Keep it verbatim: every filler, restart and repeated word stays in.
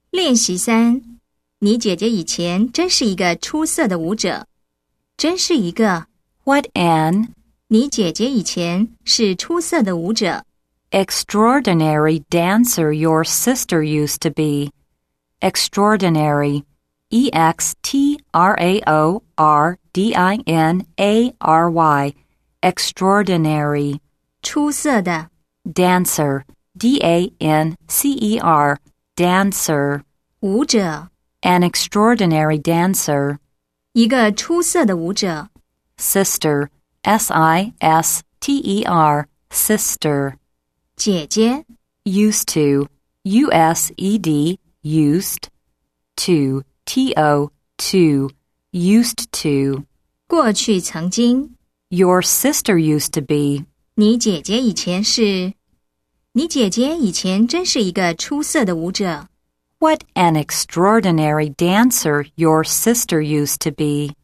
练习三，你姐姐以前真是一个出色的舞者。真是一个 What an 你姐姐以前是出色的舞者。 extraordinary dancer your sister used to be. Extraordinary. E X T R A O R D I N A R Y. Extraordinary. 出色的 Dancer. D A N C E R. Dancer. 舞者 An extraordinary dancer. 一个出色的舞者。 Sister. S I S T E R. Sister. 姐姐 Used to. U S E D. Used. To. T O. To. Used to. 过去曾经 Your sister used to be. 你姐姐以前是你姐姐以前真是一个出色的舞者。 What an extraordinary dancer your sister used to be.